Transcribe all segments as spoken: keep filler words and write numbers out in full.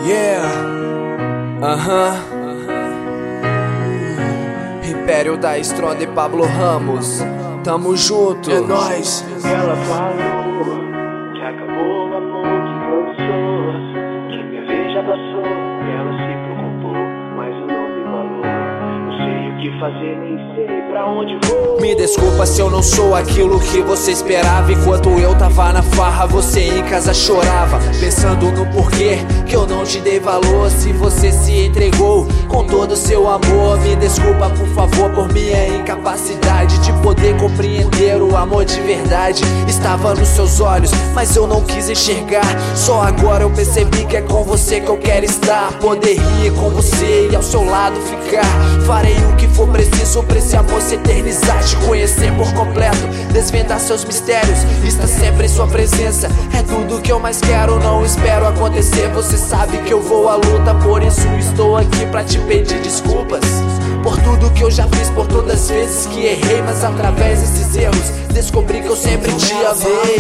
Yeah, aham uh-huh. Império da Stronda e Pablo Ramos, tamo junto. É nóis. Ela falou que acabou o amor, que cansou, que minha vez já passou. Ela se preocupou, mas eu não dei valor. Não sei o que fazer, nem sei pra onde vou. Me desculpa se eu não sou aquilo que você esperava. Enquanto eu tava na farra, você em casa chorava, pensando no porquê que eu não te dei valor. Se você se entregou com todo o seu amor, me desculpa por favor por minha incapacidade de poder compreender o amor de verdade. Estava nos seus olhos, mas eu não quis enxergar. Só agora eu percebi que é com você que eu quero estar. Poder rir com você e ao seu lado ficar. Farei o que for preciso pra esse amor se eternizar. Te conhecer por completo, desvendar seus mistérios, estar sempre em sua presença. É tudo que eu mais quero, não espero acontecer. Você sabe que eu vou à luta, por isso estou aqui pra te pedir desculpas por tudo que eu já fiz, por todas as vezes que errei. Mas através desses erros descobri que eu sempre te amei.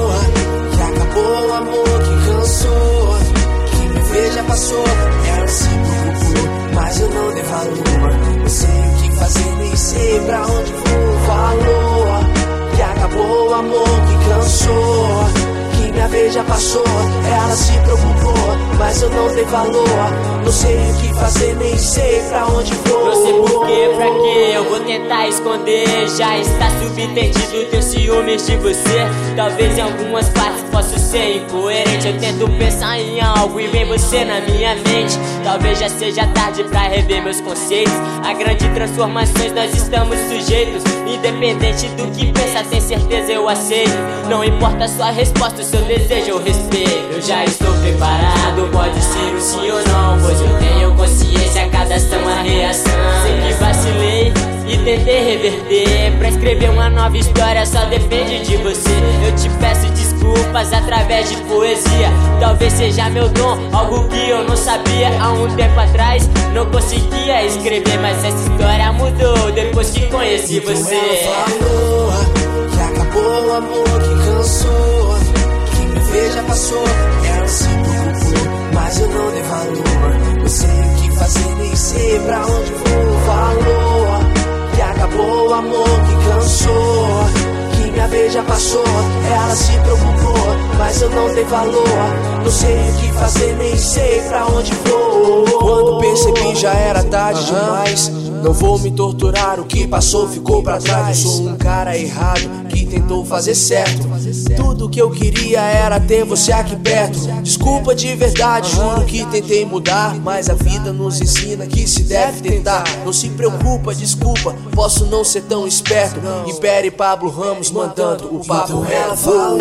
Que acabou o amor, que cansou, que minha vez já passou. Ela se preocupou, mas eu não dei valor. Eu sei o que fazer, nem sei pra onde vou. Falou que acabou o amor, que cansou, que minha vez já passou. Ela se preocupou, mas eu não dei valor. Não sei o que fazer, nem sei pra onde vou. Não sei porquê, pra quê eu vou tentar esconder. Já está subentendido teu ciúmes de você. Talvez em algumas partes possa ser incoerente. Eu tento pensar em algo e vem você na minha mente. Talvez já seja tarde pra rever meus conceitos. A grandes transformações nós estamos sujeitos. Independente do que pensa, tem certeza eu aceito. Não importa a sua resposta, o seu desejo eu respeito. Eu já estou preparado, pode ser um sim ou não, pois eu tenho consciência, cada ação a reação. Sei que vacilei e tentei reverter. Pra escrever uma nova história só depende de você. Eu te peço desculpas através de poesia. Talvez seja meu dom, algo que eu não sabia há um tempo atrás. Não conseguia escrever, mas essa história mudou depois que conheci você. Ela falou que acabou o amor, que cansou, que minha vez já passou. Ela se preocupou, mas eu não dei valor. Eu sei o que fazer, nem sei pra onde vou. Falou que acabou o amor, que cansou, que minha vez já passou. Ela se preocupou, mas eu não dei valor. Não sei o que fazer, nem sei pra onde vou. Quando percebi já era tarde demais. Não vou me torturar, o que passou ficou pra trás. Eu sou um cara errado que tentou fazer certo. Tudo que eu queria era ter você aqui perto. Desculpa de verdade, juro que tentei mudar, mas a vida nos ensina que se deve tentar. Não se preocupa, desculpa, posso não ser tão esperto. Império e Pablo Ramos mandando o papo. Ela falou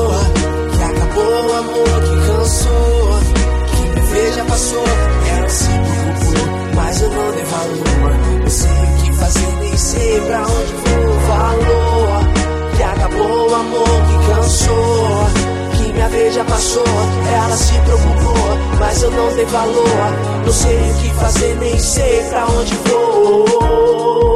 que acabou o amor, que cansou, que minha vez já passou. Ela se preocupou, mas eu não dei valor. Eu sei o que fazer, nem sei pra onde vou. Falou que acabou o amor, que cansou, que minha vez já passou. Ela se preocupou, mas eu não dei valor. Não sei o que fazer, nem sei pra onde vou.